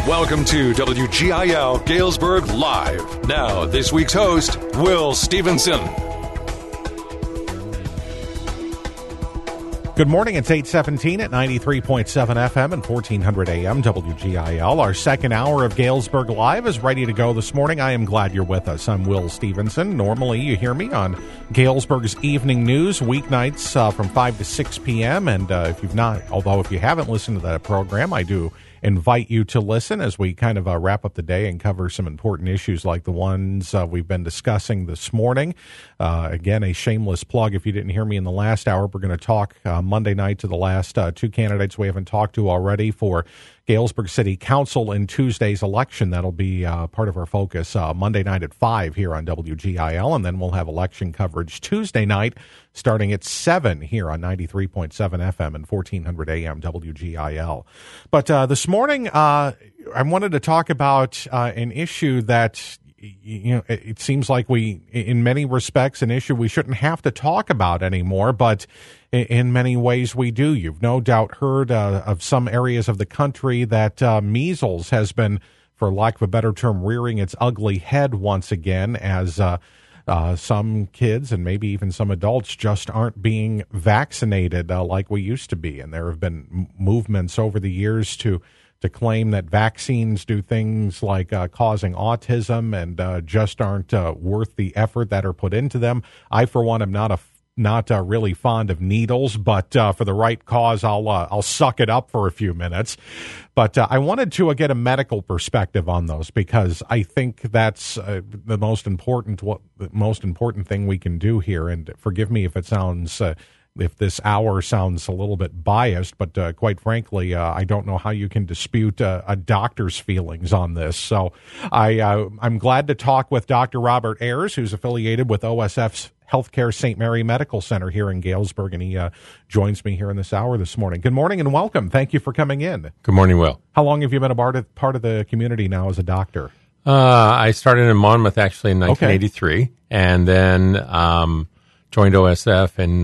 Welcome to WGIL Galesburg Live. Now, this week's host, Will Stevenson. Good morning. It's 8:17 at 93.7 FM and 1400 AM WGIL. Our second hour of Galesburg Live is ready to go this morning. I am glad you're with us. I'm Will Stevenson. Normally, you hear me on Galesburg's Evening News, weeknights from 5 to 6 p.m. And if you haven't listened to that program, I do invite you to listen as we kind of wrap up the day and cover some important issues like the ones we've been discussing this morning. Again, a shameless plug. If you didn't hear me in the last hour, we're going to talk Monday night to the last two candidates we haven't talked to already for Galesburg City Council in Tuesday's election. That'll be part of our focus Monday night at 5 here on WGIL, and then we'll have election coverage Tuesday night starting at 7 here on 93.7 FM and 1400 AM WGIL. But this morning, I wanted to talk about an issue that, it seems like in many respects, an issue we shouldn't have to talk about anymore, but in many ways we do. You've no doubt heard of some areas of the country that measles has been, for lack of a better term, rearing its ugly head once again as some kids and maybe even some adults just aren't being vaccinated like we used to be. And there have been movements over the years to claim that vaccines do things like causing autism and just aren't worth the effort that are put into them. I, for one, am not really fond of needles, but for the right cause, I'll suck it up for a few minutes. But I wanted to get a medical perspective on those because I think that's the most important thing we can do here. And forgive me if it sounds. If this hour sounds a little bit biased, but quite frankly, I don't know how you can dispute a doctor's feelings on this. So I'm glad to talk with Dr. Robert Ayers, who's affiliated with OSF's Healthcare St. Mary Medical Center here in Galesburg, and he joins me here in this hour this morning. Good morning and welcome. Thank you for coming in. Good morning, Will. How long have you been a part of the community now as a doctor? I started in Monmouth actually in 1983, and then joined OSF in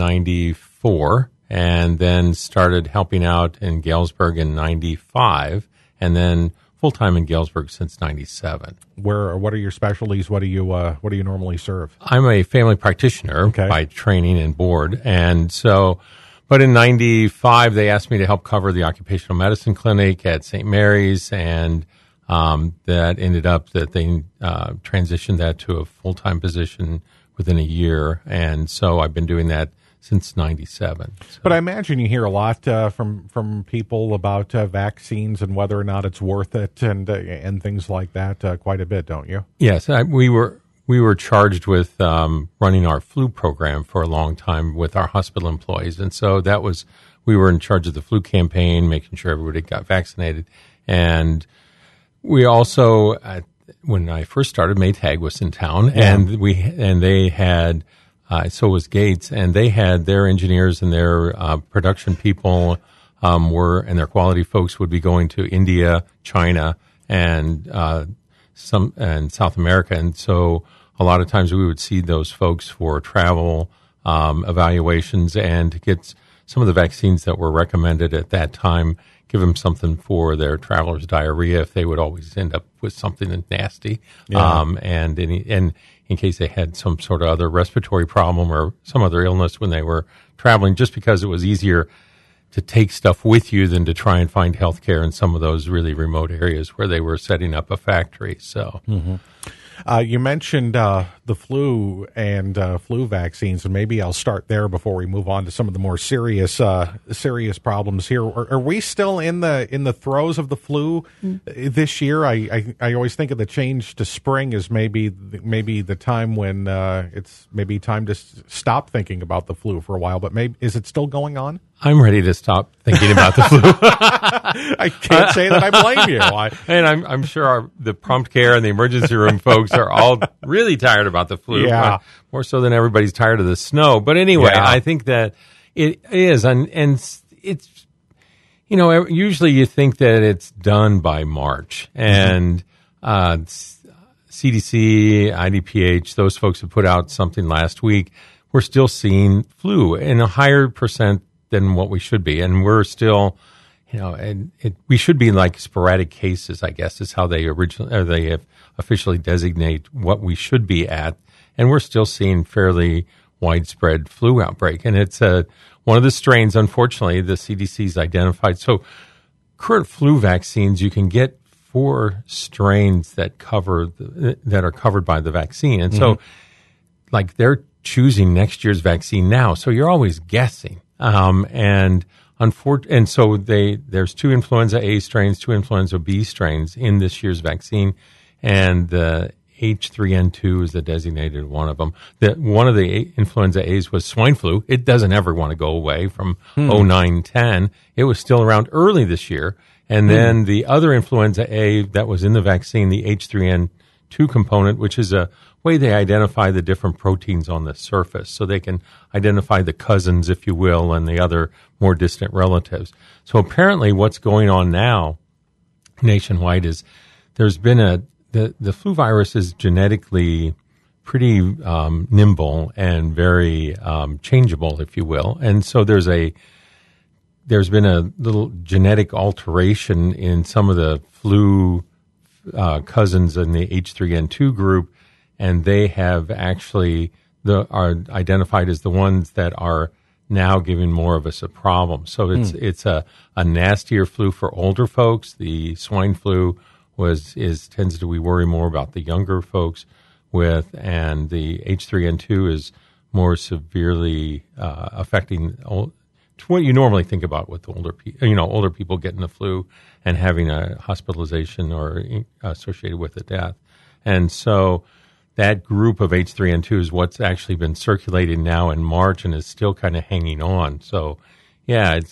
94, and then started helping out in Galesburg in 95, and then full-time in Galesburg since 97. What are your specialties? What do you normally serve? I'm a family practitioner by training and board, and so, but in 95, they asked me to help cover the occupational medicine clinic at St. Mary's, and that ended up that they transitioned that to a full-time position within a year, and so I've been doing that since 97. So. But I imagine you hear a lot from people about vaccines and whether or not it's worth it and things like that quite a bit, don't you? Yes, we were charged with running our flu program for a long time with our hospital employees, and so we were in charge of the flu campaign, making sure everybody got vaccinated, and we also when I first started, Maytag was in town, and they had, so was Gates, and they had their engineers and their production people and their quality folks would be going to India, China, and South America, and so a lot of times we would see those folks for travel evaluations and to get some of the vaccines that were recommended at that time. Give them something for their traveler's diarrhea if they would always end up with something nasty, and in case they had some sort of other respiratory problem or some other illness when they were traveling, just because it was easier to take stuff with you than to try and find health care in some of those really remote areas where they were setting up a factory. So. Mm-hmm. You mentioned the flu and flu vaccines, and maybe I'll start there before we move on to some of the more serious problems here. Are we still in the throes of the flu this year? I always think of the change to spring as maybe the time when it's maybe time to stop thinking about the flu for a while. But maybe is it still going on? I'm ready to stop thinking about the flu. I can't say that I blame you. And I'm sure the prompt care and the emergency room folks are all really tired about the flu. Yeah. More so than everybody's tired of the snow. But anyway, I think that it is. And it's, usually you think that it's done by March. And CDC, IDPH, those folks have put out something last week. We're still seeing flu in a higher percent than what we should be. And we're still and we should be like sporadic cases, I guess, is how they have officially designate what we should be at. And we're still seeing fairly widespread flu outbreak. And it's one of the strains, unfortunately, the CDC's identified. So current flu vaccines, you can get 4 strains that are covered by the vaccine. And so like they're choosing next year's vaccine now. So you're always guessing. And so there's 2 influenza A strains, 2 influenza B strains in this year's vaccine. And the H3N2 is the designated one of them. One of the influenza A's was swine flu. It doesn't ever want to go away from 09-10. It was still around early this year. And then the other influenza A that was in the vaccine, the H3N2 component, which is a way they identify the different proteins on the surface. So they can identify the cousins, if you will, and the other more distant relatives. So apparently what's going on now nationwide is there's been the flu virus is genetically pretty nimble and very changeable, if you will. And so there's been a little genetic alteration in some of the flu cousins in the H3N2 group, and they have actually are identified as the ones that are now giving more of us a problem. So it's a nastier flu for older folks. The swine flu tends to we worry more about the younger folks with, and the H3N2 is more severely affecting what you normally think about with older people getting the flu and having a hospitalization or associated with a death. And so that group of H3N2 is what's actually been circulating now in March and is still kind of hanging on. So, yeah,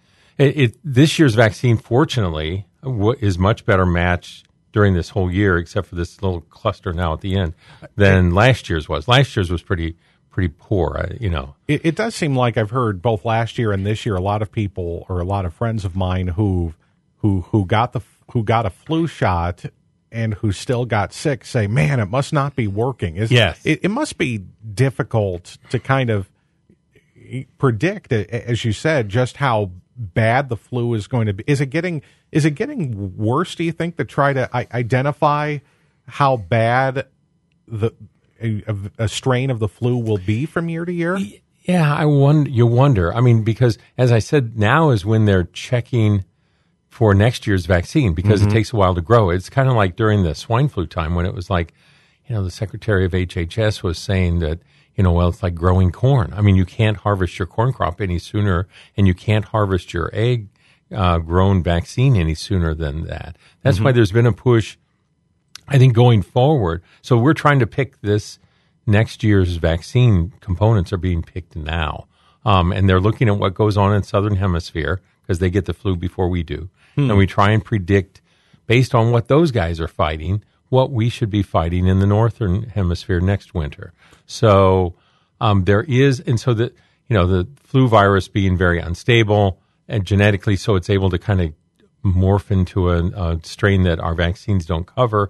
this year's vaccine, fortunately, is much better matched during this whole year, except for this little cluster now at the end, than last year's was. Last year's was pretty poor, It does seem like I've heard both last year and this year a lot of people or a lot of friends of mine who got a flu shot and who still got sick say, man, it must not be working. Yes. It must be difficult to kind of predict, as you said, just how bad the flu is going to be. Is it getting worse, do you think, to try to identify how bad a strain of the flu will be from year to year? Yeah, you wonder. I mean, because as I said, now is when they're checking for next year's vaccine because it takes a while to grow. It's kind of like during the swine flu time when it was like, the Secretary of HHS was saying that, it's like growing corn. I mean, you can't harvest your corn crop any sooner, and you can't harvest your egg grown vaccine any sooner than that. That's why there's been a push, I think, going forward. So we're trying to pick this next year's vaccine components are being picked now. And they're looking at what goes on in Southern Hemisphere because they get the flu before we do. And we try and predict, based on what those guys are fighting, what we should be fighting in the Northern Hemisphere next winter. So there is, and so the flu virus being very unstable and genetically, so it's able to kind of morph into a strain that our vaccines don't cover.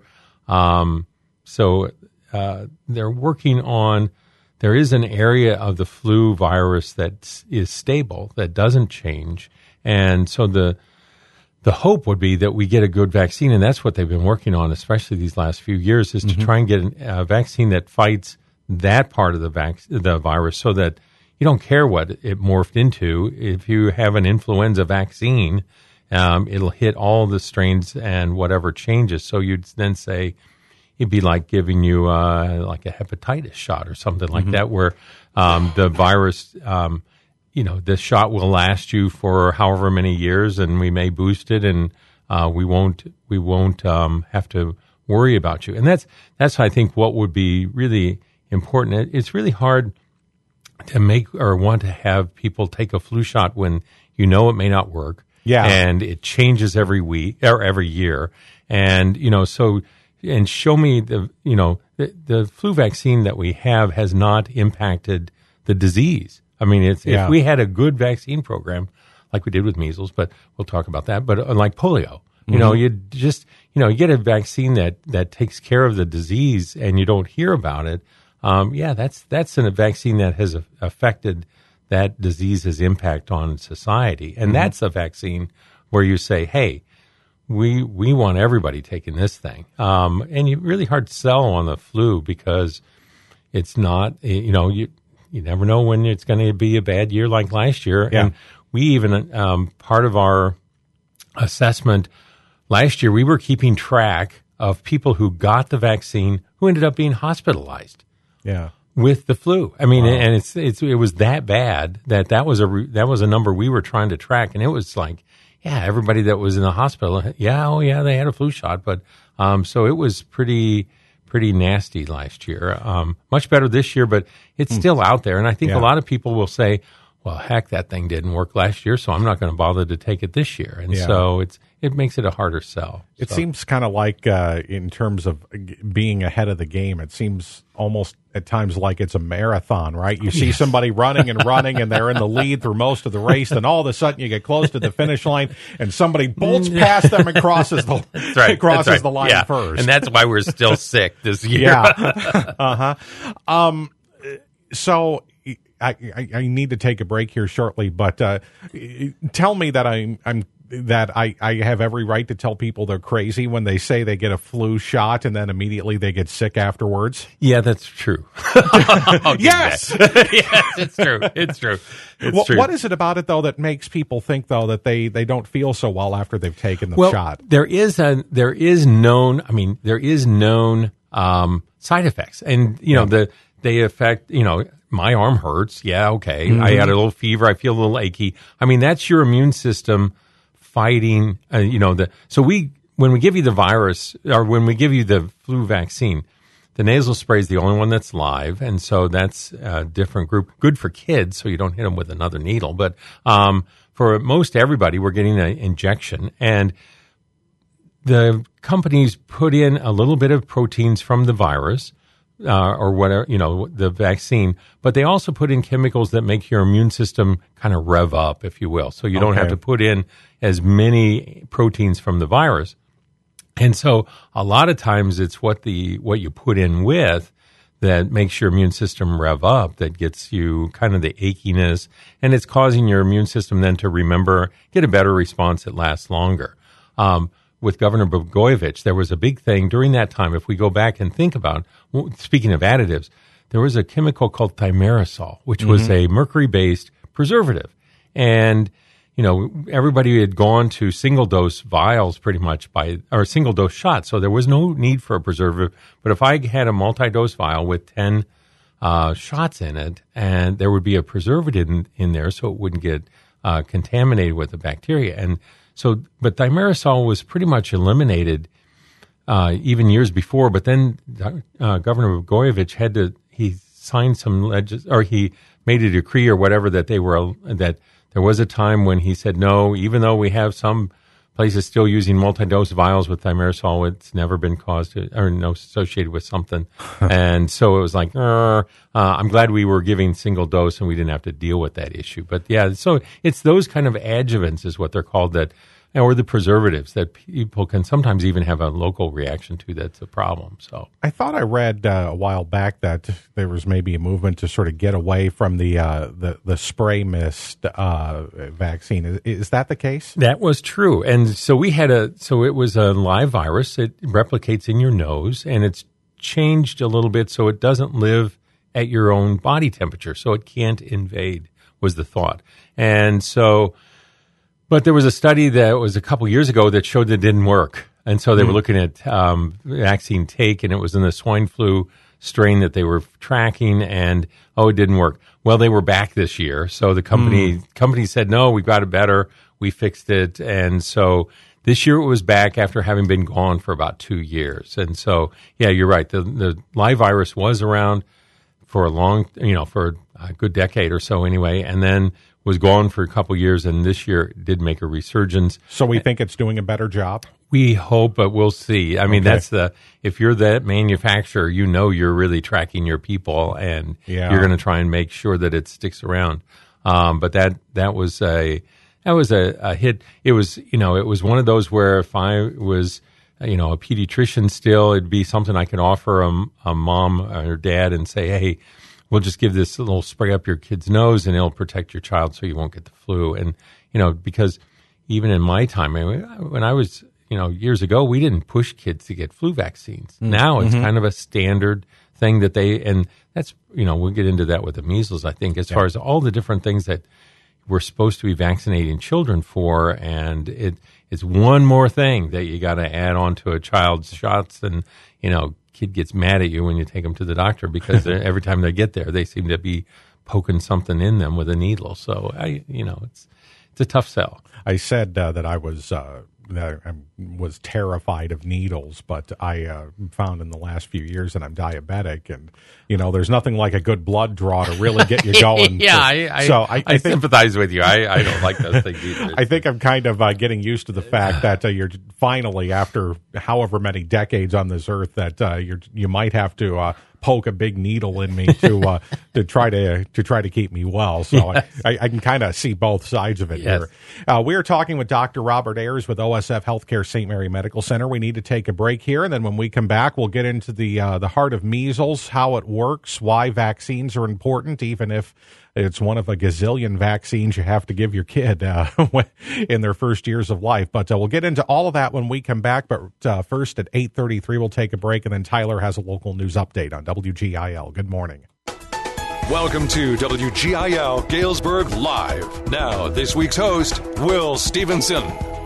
So they're working on. There is an area of the flu virus that is stable, that doesn't change, and so the hope would be that we get a good vaccine, and that's what they've been working on, especially these last few years, is to try and get a vaccine that fights that part of the virus, so that you don't care what it morphed into. If you have an influenza vaccine, it'll hit all the strains and whatever changes. So you'd then say it'd be like giving you like a hepatitis shot or something like that, where the virus. This shot will last you for however many years, and we may boost it, and we won't have to worry about you. And that's I think what would be really important. It's really hard to make or want to have people take a flu shot when it may not work. Yeah, and it changes every week or every year, and and show me the flu vaccine that we have has not impacted the disease. I mean, if we had a good vaccine program like we did with measles, but we'll talk about that, but like polio, you just, you get a vaccine that takes care of the disease and you don't hear about it. That's a vaccine that has affected that disease's impact on society. And that's a vaccine where you say, hey, we want everybody taking this thing. And it's really hard to sell on the flu because it's not, you never know when it's going to be a bad year like last year. Yeah. And we even, part of our assessment last year, we were keeping track of people who got the vaccine who ended up being hospitalized. Yeah. With the flu. I mean, Wow. and it was that bad that was a number we were trying to track. And it was like, yeah, everybody that was in the hospital, they had a flu shot. But, so it was pretty nasty last year. Much better this year, but it's still out there. And I think a lot of people will say, well, heck, that thing didn't work last year, so I'm not going to bother to take it this year. And so it makes it a harder sell. It seems kind of like, in terms of being ahead of the game, it seems almost at times like it's a marathon, right? You see somebody running, and they're in the lead through most of the race, and all of a sudden you get close to the finish line, and somebody bolts past them and crosses the the line first. And that's why we're still sick this year. Yeah. So I need to take a break here shortly, but tell me that I have every right to tell people they're crazy when they say they get a flu shot and then immediately they get sick afterwards. Yeah, that's true. Yes. Yes, it's true. It's true. It's true. What is it about it though that makes people think though that they don't feel so well after they've taken the shot? There is known side effects, and they affect my arm hurts. Yeah, okay. I had a little fever. I feel a little achy. I mean, that's your immune system fighting. So when we give you the virus, or when we give you the flu vaccine, the nasal spray is the only one that's live, and so that's a different group. Good for kids, so you don't hit them with another needle. But for most everybody, we're getting an injection, and the companies put in a little bit of proteins from the virus. Or whatever, the vaccine, but they also put in chemicals that make your immune system kind of rev up, if you will. So you don't have to put in as many proteins from the virus. And so a lot of times it's what you put in with that makes your immune system rev up, that gets you kind of the achiness, and it's causing your immune system then to get a better response that lasts longer. With Governor Blagojevich, there was a big thing during that time. If we go back and think about, speaking of additives, there was a chemical called thimerosal, which was a mercury-based preservative. And, everybody had gone to single-dose vials pretty much or single-dose shots. So there was no need for a preservative. But if I had a multi-dose vial with 10 shots in it, and there would be a preservative in there so it wouldn't get contaminated with the bacteria. And but thimerosal was pretty much eliminated even years before. But then Governor Blagojevich he signed he made a decree or whatever that there was a time when he said no. Even though we have some places still using multi-dose vials with thimerosal, it's never been associated with something. And so it was like, I'm glad we were giving single dose and we didn't have to deal with that issue. But yeah, so it's those kind of adjuvants is what they're called, or the preservatives that people can sometimes even have a local reaction to. That's a problem. So I thought I read a while back that there was maybe a movement to sort of get away from the spray mist vaccine. Is that the case? That was true. And so it was a live virus. It replicates in your nose, and it's changed a little bit so it doesn't live at your own body temperature, so it can't invade, was the thought. And so, but there was a study that was a couple years ago that showed that it didn't work. And so they were looking at vaccine take, and it was in the swine flu strain that they were tracking, and it didn't work. Well, they were back this year, so the company said, no, we got it better, we fixed it, and so this year it was back after having been gone for about 2 years. And so, yeah, you're right. The live virus was around for for a good decade or so anyway, and then was gone for a couple years, and this year did make a resurgence. So we think it's doing a better job? We hope, but we'll see. I mean, that's if you're that manufacturer, you're really tracking your people, and you're going to try and make sure that it sticks around. But that was a hit. It was, it was one of those where if I was, a pediatrician still, it'd be something I could offer a mom or dad and say, hey, we'll just give this little spray up your kid's nose and it'll protect your child so you won't get the flu. And, because even in my time, when I was, years ago, we didn't push kids to get flu vaccines. Now it's kind of a standard thing that and that's, we'll get into that with the measles, I think, as far as all the different things that we're supposed to be vaccinating children for. And it's one more thing that you got to add on to a child's shots. And, kid gets mad at you when you take them to the doctor because every time they get there, they seem to be poking something in them with a needle. So, it's a tough sell. I said that I was terrified of needles, but I found in the last few years that I'm diabetic, and there's nothing like a good blood draw to really get you going. I sympathize with you. I don't like those things either. I think I'm kind of getting used to the fact that you're finally, after however many decades on this earth, that you might have to poke a big needle in me to try to keep me well. So yes. I can kind of see both sides of it here. We are talking with Dr. Robert Ayers with OSF Healthcare St. Mary Medical Center. We need to take a break here, and then when we come back, we'll get into the heart of measles, how it works, why vaccines are important, even if it's one of a gazillion vaccines you have to give your kid in their first years of life. But we'll get into all of that when we come back. But first at 8:33, we'll take a break, and then Tyler has a local news update on WGIL. Good morning. Welcome to WGIL Galesburg Live. Now, this week's host, Will Stevenson.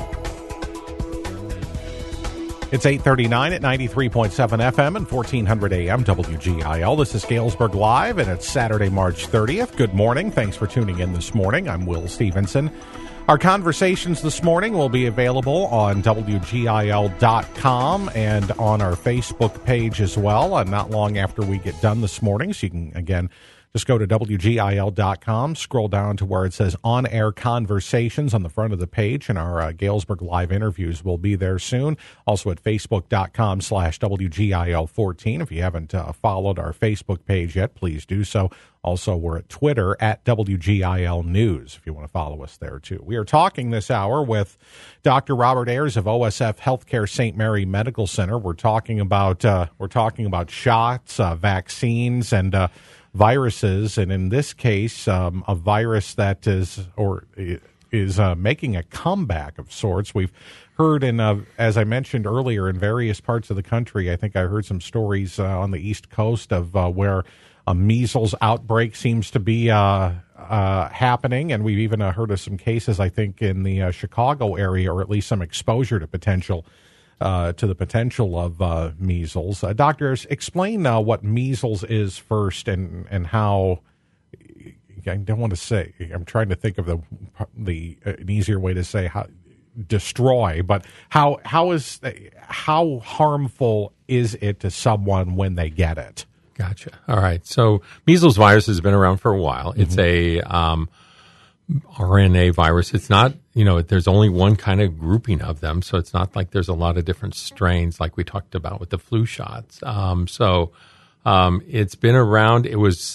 It's 8:39 at 93.7 FM and 1400 AM WGIL. This is Galesburg Live, and it's Saturday, March 30th. Good morning. Thanks for tuning in this morning. I'm Will Stevenson. Our conversations this morning will be available on WGIL.com and on our Facebook page as well, not long after we get done this morning. So you can, again, just go to WGIL.com, scroll down to where it says On-Air Conversations on the front of the page, and our Galesburg Live interviews will be there soon. Also at Facebook.com/WGIL14. If you haven't followed our Facebook page yet, please do so. Also, we're at Twitter at WGIL News if you want to follow us there, too. We are talking this hour with Dr. Robert Ayers of OSF Healthcare St. Mary Medical Center. We're talking about shots, vaccines, and viruses, and in this case, a virus that is making a comeback of sorts. We've heard as I mentioned earlier, in various parts of the country, I think I heard some stories on the East Coast of where a measles outbreak seems to be happening, and we've even heard of some cases, I think, in the Chicago area, or at least some exposure to the potential of measles. Doctors, explain what measles is first, and how. I don't want to say. I'm trying to think of an easier way to say how destroy, but how harmful is it to someone when they get it? Gotcha. All right. So measles virus has been around for a while. Mm-hmm. It's a RNA virus. It's not, there's only one kind of grouping of them, so it's not like there's a lot of different strains like we talked about with the flu shots. It's been around. It was,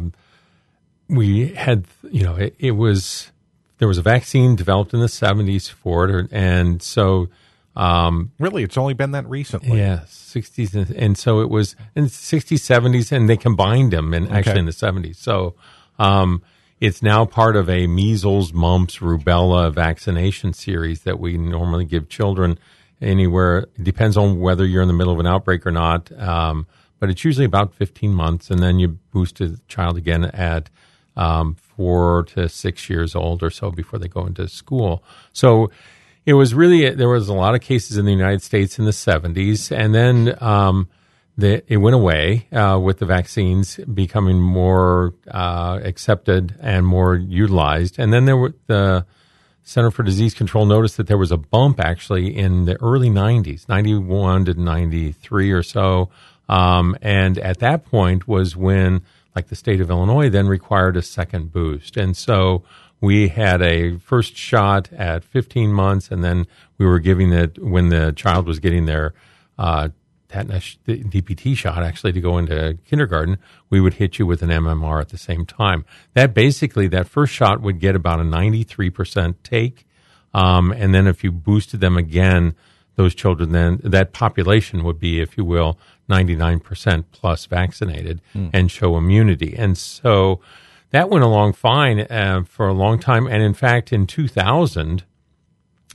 there was a vaccine developed in the 70s for it, and so. Really, it's only been that recently. Yeah, 60s, and so it was in the 60s, 70s, and they combined them in the 70s. So it's now part of a measles, mumps, rubella vaccination series that we normally give children anywhere. It depends on whether you're in the middle of an outbreak or not, but it's usually about 15 months, and then you boost a child again at 4 to 6 years old or so before they go into school. So it was really, there was a lot of cases in the United States in the 70s, and then it went away with the vaccines becoming more accepted and more utilized. And then the Center for Disease Control noticed that there was a bump actually in the early 90s, 91 to 93 or so. And at that point was when, like the state of Illinois, then required a second boost. And so we had a first shot at 15 months, and then we were giving it when the child was getting their tetanus DPT shot, actually, to go into kindergarten. We would hit you with an MMR at the same time. That first shot would get about a 93% take, and then if you boosted them again, those children, then that population would be, if you will, 99% plus vaccinated and show immunity. And so that went along fine for a long time. And in fact, in 2000,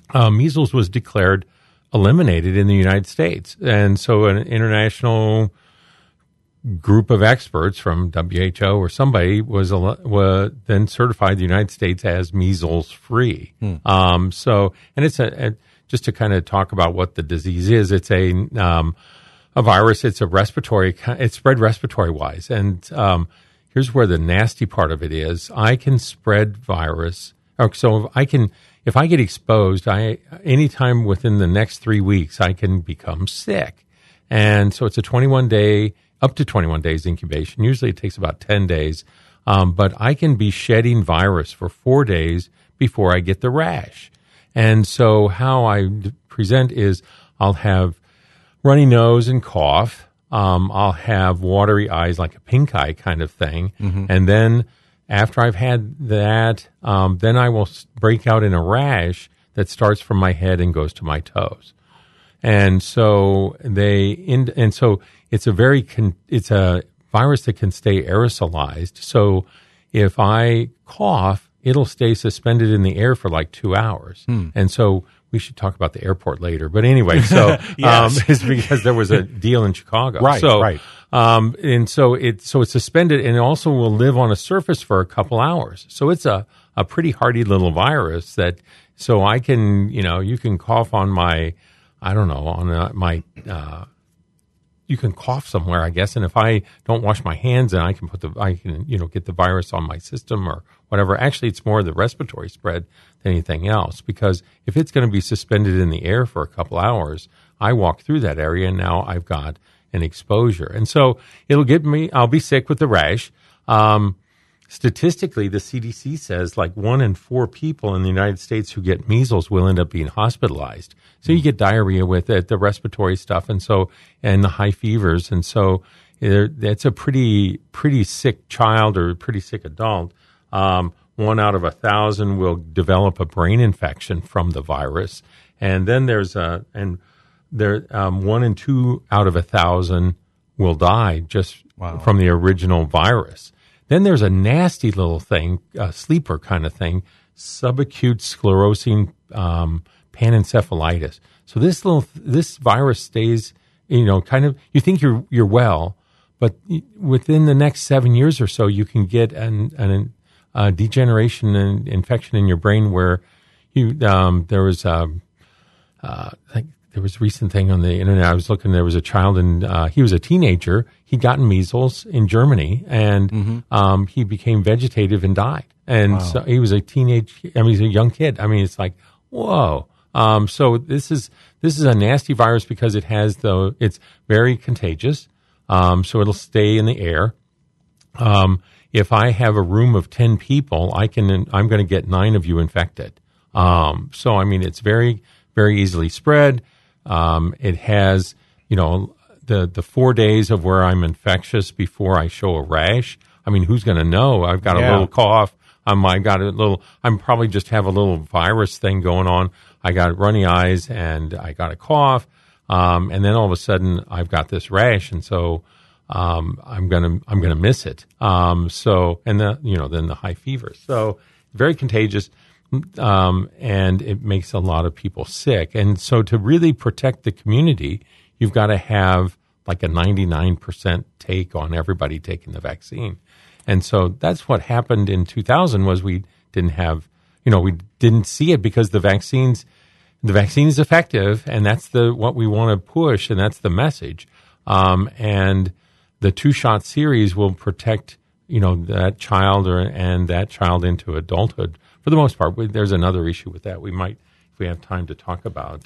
measles was declared eliminated in the United States. And so an international group of experts from WHO or somebody was then certified the United States as measles free. So, and it's just to kind of talk about what the disease is, it's a virus. It's it's spread respiratory wise. And here's where the nasty part of it is. I can spread virus. So if I get exposed, anytime within the next 3 weeks, I can become sick. And so it's a 21-day, up to 21 days incubation. Usually it takes about 10 days. But I can be shedding virus for 4 days before I get the rash. And so how I present is I'll have runny nose and cough. I'll have watery eyes, like a pink eye kind of thing. And then after I've had that, then I will break out in a rash that starts from my head and goes to my toes. And so so it's it's a virus that can stay aerosolized. So if I cough, it'll stay suspended in the air for like 2 hours. And so we should talk about the airport later. But anyway, so it's because there was a deal in Chicago. Right. And so it's suspended, and it also will live on a surface for a couple hours. So it's a pretty hardy little virus so I can, you can cough on you can cough somewhere, I guess. And if I don't wash my hands, then I can get the virus on my system or whatever. Actually, it's more the respiratory spread than anything else, because if it's going to be suspended in the air for a couple hours, I walk through that area and now I've got an exposure. And so I'll be sick with the rash. Statistically, the CDC says like 1 in 4 people in the United States who get measles will end up being hospitalized. So you get diarrhea with it, the respiratory stuff, and the high fevers. And so that's a pretty sick child or a pretty sick adult. 1 out of 1,000 will develop a brain infection from the virus. And then 1 in 2 out of 1,000 will die just from the original virus. Then there's a nasty little thing, a sleeper kind of thing, subacute sclerosing panencephalitis. So this virus stays, kind of, you think you're well, but within the next 7 years or so, you can get a degeneration and infection in your brain where there was a recent thing on the internet. I was looking, there was a child, and he was a teenager. He'd gotten measles in Germany, and he became vegetative and died. And so he was he's a young kid. I mean, it's like, whoa. So this is a nasty virus because it's very contagious. So it'll stay in the air. If I have a room of 10 people, I'm going to get 9 of you infected. So I mean, it's very, very easily spread. It has, the 4 days of where I'm infectious before I show a rash. I mean, who's going to know? I've got a little cough. I'm probably just have a little virus thing going on. I got runny eyes and I got a cough. And then all of a sudden I've got this rash. And so, I'm going to miss it. Then the high fever. So very contagious. And it makes a lot of people sick. And so to really protect the community, you've got to have like a 99% take on everybody taking the vaccine. And so that's what happened in 2000 was we didn't see it because the vaccine is effective, and that's what we want to push, and that's the message. And the 2-shot series will protect, that child and that child into adulthood. For the most part, there's another issue with that. We might, if we have time to talk about,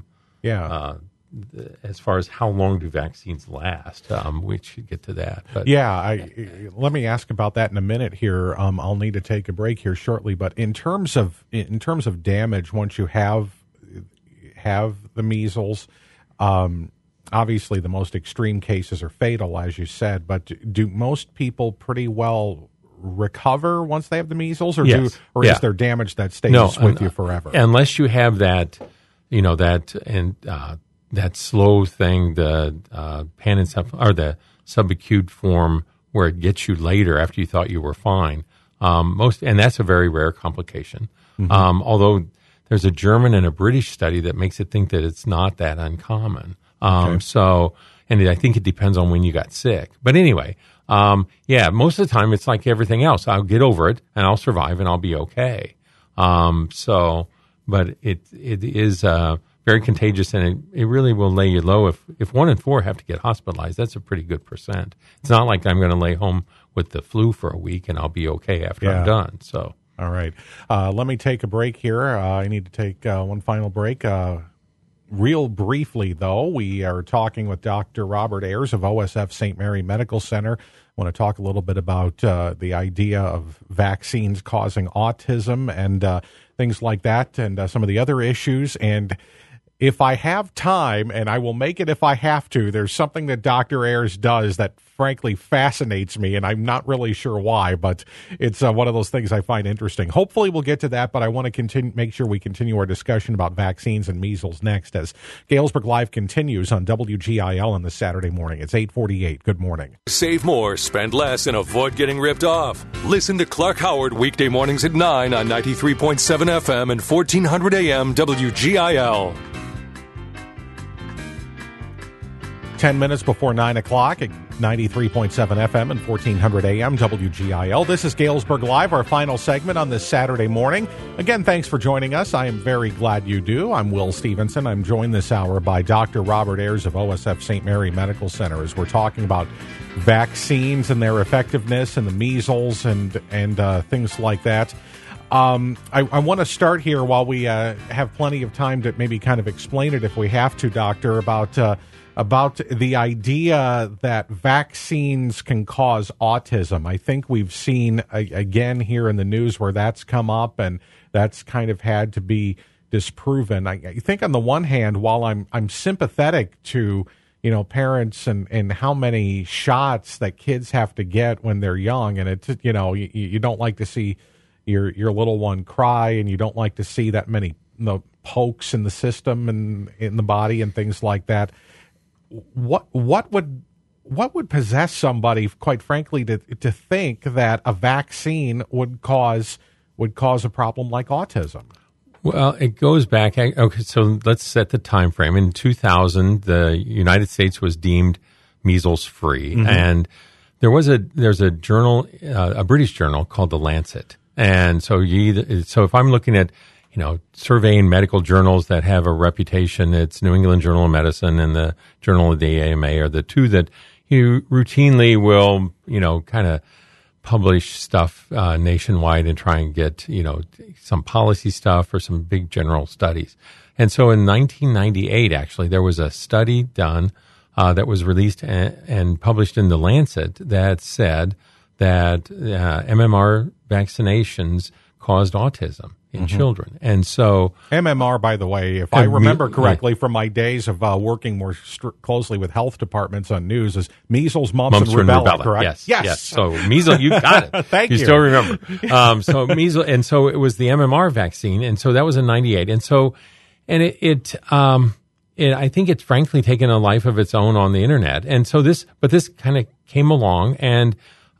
as far as how long do vaccines last, we should get to that. But let me ask about that in a minute here. I'll need to take a break here shortly. But in terms of damage, once you have the measles, obviously the most extreme cases are fatal, as you said. But do most people pretty well recover once they have the measles, or yes. Is there damage that stays with you forever? Unless you have that, that slow thing, the panencephalitis or the subacute form where it gets you later after you thought you were fine. And that's a very rare complication. Although there's a German and a British study that makes it think that it's not that uncommon. And I think it depends on when you got sick. But anyway, most of the time it's like everything else. I'll get over it and I'll survive and I'll be okay. But it is very contagious, and it really will lay you low. If 1 in 4 have to get hospitalized, that's a pretty good percent. It's not like I'm going to lay home with the flu for a week and I'll be okay after I'm done. So, all right. Let me take a break here. I need to take one final break. Real briefly, though, we are talking with Dr. Robert Ayers of OSF St. Mary Medical Center. I want to talk a little bit about the idea of vaccines causing autism and things like that, and some of the other issues. And if I have time, and I will make it if I have to, there's something that Dr. Ayers does that frankly fascinates me, and I'm not really sure why, but it's one of those things I find interesting. Hopefully we'll get to that, but I want to make sure we continue our discussion about vaccines and measles next as Galesburg Live continues on WGIL on this Saturday morning. It's 8:48. Good morning. Save more, spend less, and avoid getting ripped off. Listen to Clark Howard weekday mornings at 9 on 93.7 FM and 1400 AM WGIL. 10 minutes before 9 o'clock at 93.7 FM and 1400 AM WGIL. This is Galesburg Live, our final segment on this Saturday morning. Again, thanks for joining us. I am very glad you do. I'm Will Stevenson. I'm joined this hour by Dr. Robert Ayers of OSF St. Mary Medical Center as we're talking about vaccines and their effectiveness and the measles and things like that. I want to start here while we have plenty of time to maybe kind of explain it if we have to, Doctor, about the idea that vaccines can cause autism. I think we've seen, again, here in the news where that's come up and that's kind of had to be disproven. I think on the one hand, while I'm sympathetic to, parents and how many shots that kids have to get when they're young, and it's, you don't like to see your little one cry, and you don't like to see that many pokes in the system and in the body and things like that. What would possess somebody, quite frankly, to think that a vaccine would cause a problem like autism? Well, it goes back. Okay, so let's set the time frame. In 2000, the United States was deemed measles free, and there's a journal, a British journal called The Lancet, and so if I'm looking at surveying medical journals that have a reputation, it's New England Journal of Medicine and the Journal of the AMA are the two that you routinely will, kind of publish stuff nationwide and try and get, some policy stuff or some big general studies. And so in 1998, actually, there was a study done that was released and published in The Lancet that said that MMR vaccinations caused autism in children. And so MMR, by the way, if I remember correctly from my days of working more closely with health departments on news, is measles, mumps and rubella, correct? Yes. So measles, you got it. Thank you. You still remember. So measles, and so it was the MMR vaccine, and so that was in 98. And so, and it I think it's frankly taken a life of its own on the internet. And so this kind of came along, and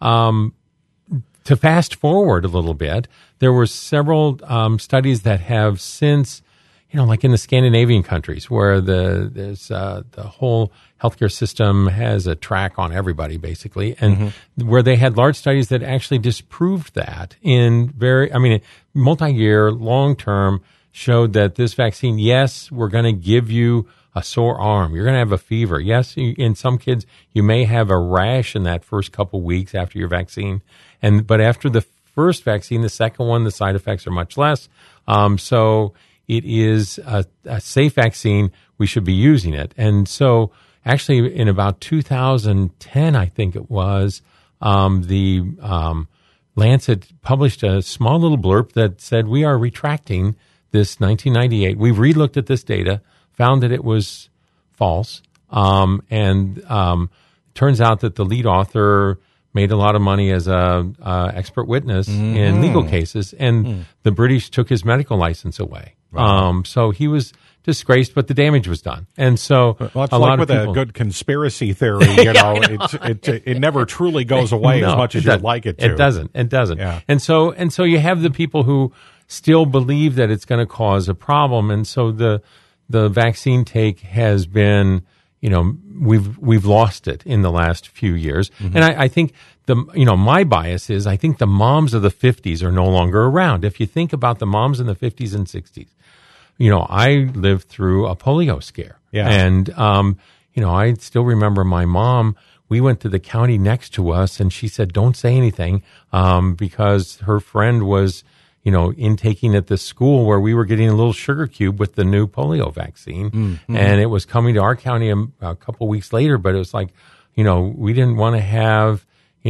to fast forward a little bit, there were several studies that have since, like in the Scandinavian countries, where there's the whole healthcare system has a track on everybody, basically, and where they had large studies that actually disproved that in multi-year, long-term, showed that this vaccine, yes, we're going to give you a sore arm. You're going to have a fever. Yes, in some kids, you may have a rash in that first couple weeks after your vaccine. But after the first vaccine, the second one, the side effects are much less. So it is a safe vaccine. We should be using it. And so actually in about 2010, I think it was, the Lancet published a small little blurb that said, we are retracting this 1998. We've relooked at this data, found that it was false. And turns out that the lead author made a lot of money as a expert witness in legal cases, and the British took his medical license away. Right. So he was disgraced, but the damage was done. And so a lot of people, a good conspiracy theory, it never truly goes away as much as you'd like it to. It doesn't. Yeah. And so you have the people who still believe that it's going to cause a problem. And so the vaccine take has been, we've lost it in the last few years. Mm-hmm. And I think my bias is I think the moms of the 50s are no longer around. If you think about the moms in the 50s and 60s, I lived through a polio scare. Yeah. And, I still remember my mom, we went to the county next to us and she said, don't say anything, because her friend was, intaking at the school where we were getting a little sugar cube with the new polio vaccine. Mm-hmm. And it was coming to our county a couple weeks later, but it was like, we didn't want to have,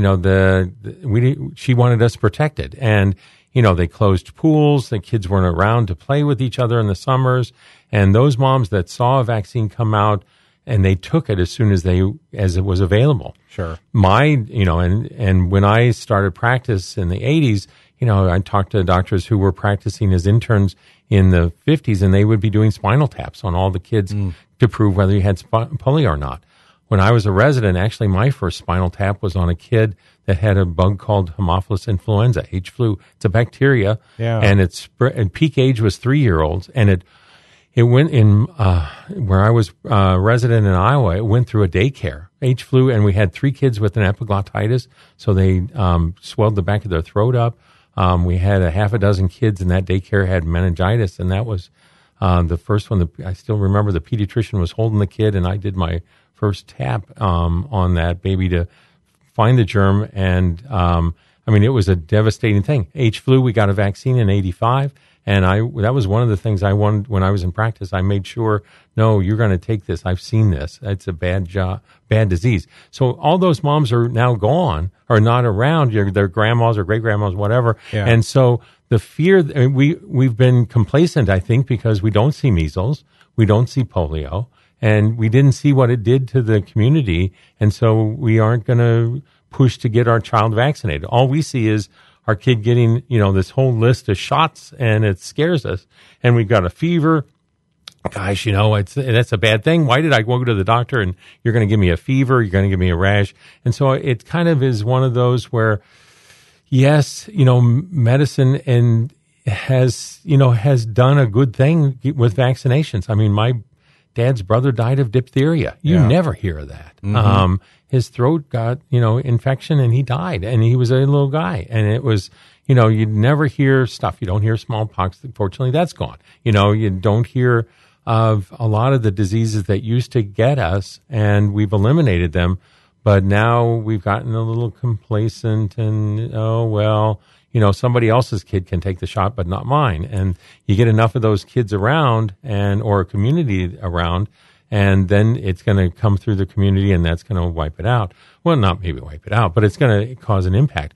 she wanted us protected. And, they closed pools. The kids weren't around to play with each other in the summers. And those moms that saw a vaccine come out and they took it as soon as it was available. Sure. And when I started practice in the 80s, I talked to doctors who were practicing as interns in the 50s, and they would be doing spinal taps on all the kids to prove whether you had polio or not. When I was a resident, actually, my first spinal tap was on a kid that had a bug called Haemophilus influenza, H-flu. It's a bacteria, and and peak age was 3-year-olds, and it went in where I was resident in Iowa. It went through a daycare, H-flu, and we had 3 kids with an epiglottitis, so they swelled the back of their throat up. We had a half a dozen kids in that daycare had meningitis, and that was the first one. I still remember the pediatrician was holding the kid, and I did my first tap on that baby to find the germ. And it was a devastating thing. H-flu, we got a vaccine in 85. And that was one of the things I wanted when I was in practice. I made sure, no, you're going to take this. I've seen this. It's a bad disease. So all those moms are now gone, or not around. Their grandmas or great grandmas, whatever. Yeah. And so the fear, we've been complacent, I think, because we don't see measles, we don't see polio, and we didn't see what it did to the community. And so we aren't going to push to get our child vaccinated. All we see is our kid getting, this whole list of shots, and it scares us. And we've got a fever. Gosh, that's a bad thing. Why did I go to the doctor and you're going to give me a fever? You're going to give me a rash. And so it kind of is one of those where, yes, medicine has done a good thing with vaccinations. I mean, my dad's brother died of diphtheria. You never hear of that. Mm-hmm. His throat got, infection and he died, and he was a little guy. And it was, you'd never hear stuff. You don't hear smallpox. Fortunately, that's gone. You don't hear of a lot of the diseases that used to get us, and we've eliminated them. But now we've gotten a little complacent and, somebody else's kid can take the shot, but not mine. And you get enough of those kids around or a community around, and then it's going to come through the community, and that's going to wipe it out. Well, not maybe wipe it out, but it's going to cause an impact.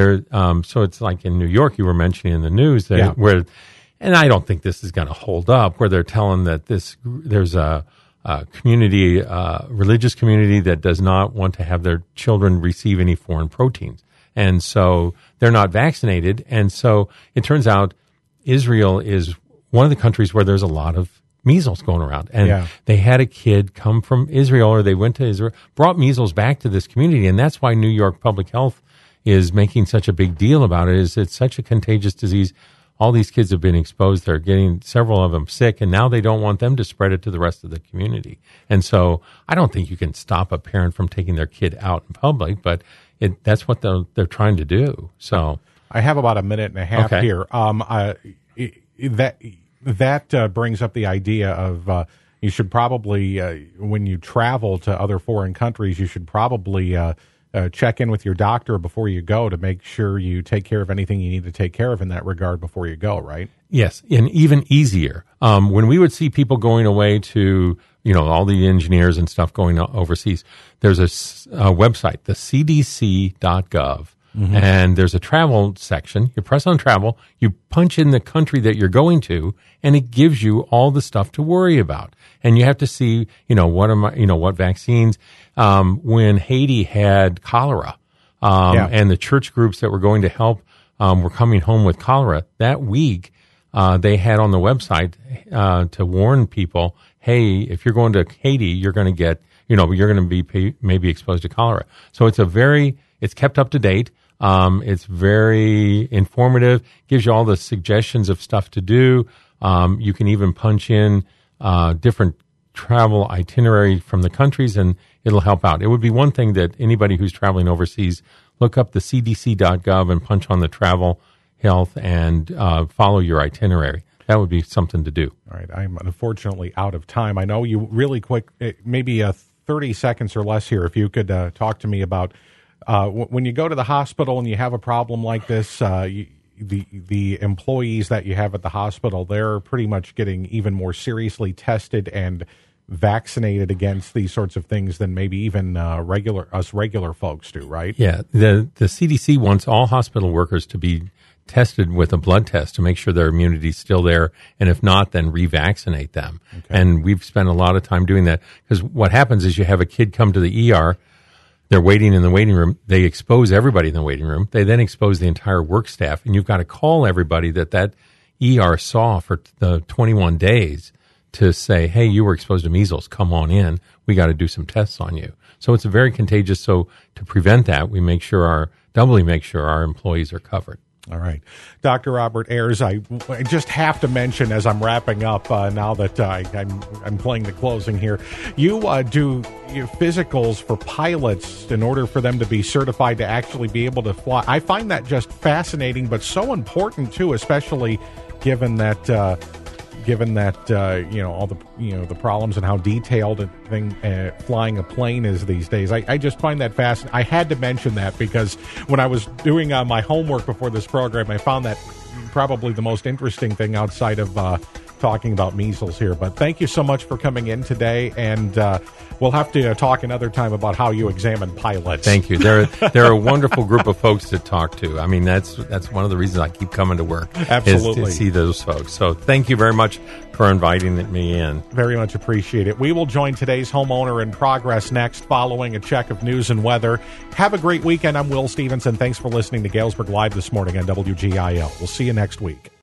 So it's like in New York, you were mentioning in the news where, and I don't think this is going to hold up, where they're telling that there's a community, religious community that does not want to have their children receive any foreign proteins. And so they're not vaccinated. And so it turns out Israel is one of the countries where there's a lot of measles going around. And they had a kid come from Israel, or they went to Israel, brought measles back to this community. And that's why New York Public Health is making such a big deal about it, is it's such a contagious disease. All these kids have been exposed. They're getting several of them sick, and now they don't want them to spread it to the rest of the community. And so I don't think you can stop a parent from taking their kid out in public, but that's what they're trying to do. So I have about a minute and a half here. That brings up the idea of you should probably, when you travel to other foreign countries, you should probably check in with your doctor before you go to make sure you take care of anything you need to take care of in that regard before you go, right? Yes, and even easier. When we would see people going away to, all the engineers and stuff going overseas, there's a website, the cdc.gov. Mm-hmm. And there's a travel section. You press on travel, you punch in the country that you're going to, and it gives you all the stuff to worry about. And you have to see, what vaccines. When Haiti had cholera, and the church groups that were going to help were coming home with cholera that week, they had on the website to warn people, hey, if you're going to Haiti, you're going to get, you're going to be maybe exposed to cholera. So it's a very It's kept up to date. It's very informative, gives you all the suggestions of stuff to do. You can even punch in different travel itinerary from the countries, and it'll help out. It would be one thing that anybody who's traveling overseas, look up the cdc.gov and punch on the travel, health, and follow your itinerary. That would be something to do. All right. I'm unfortunately out of time. I know you really quick, maybe 30 seconds or less here, if you could talk to me about when you go to the hospital and you have a problem like this, the employees that you have at the hospital, they're pretty much getting even more seriously tested and vaccinated against these sorts of things than maybe even regular folks do, right? Yeah. The CDC wants all hospital workers to be tested with a blood test to make sure their immunity is still there, and if not, then revaccinate them. Okay. And we've spent a lot of time doing that, because what happens is you have a kid come to the ER, they're waiting in the waiting room, they expose everybody in the waiting room, they then expose the entire work staff, and you've got to call everybody that ER saw for the 21 days to say, hey, you were exposed to measles, come on in, we got to do some tests on you. So it's very contagious, so to prevent that, we doubly make sure our employees are covered. All right. Dr. Robert Ayers, I just have to mention as I'm wrapping up, now that I'm playing the closing here, you do physicals for pilots in order for them to be certified to actually be able to fly. I find that just fascinating, but so important, too, especially given that all the problems and how detailed flying a plane is these days. I just find that fascinating. I had to mention that because when I was doing my homework before this program, I found that probably the most interesting thing outside of talking about measles here. But thank you so much for coming in today, and we'll have to talk another time about how you examine pilots. Thank you. They're a wonderful group of folks to talk to. I mean, that's one of the reasons I keep coming to work. Absolutely. Is to see those folks. So thank you very much for inviting me in. Very much appreciate it. We will join today's Homeowner in Progress next, following a check of news and weather. Have a great weekend. I'm Will Stevenson. Thanks for listening to Galesburg Live this morning on WGIL. We'll see you next week.